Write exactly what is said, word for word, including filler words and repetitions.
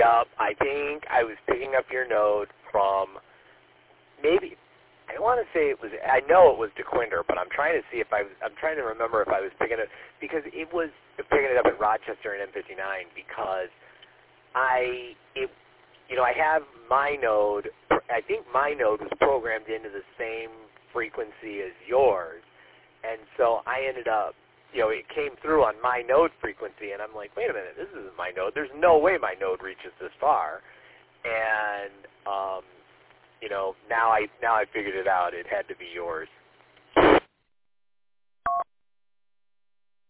Yep, I think I was picking up your node from maybe, I want to say it was, I know it was DeQuinder, but I'm trying to see if I was, I'm trying to remember if I was picking it, because it was picking it up at Rochester and M fifty-nine, because I, it, you know, I have my node, I think my node was programmed into the same frequency as yours, and so I ended up, you know, it came through on my node frequency, and I'm like, wait a minute, this isn't my node. There's no way my node reaches this far. And, um, you know, now I now I figured it out. It had to be yours.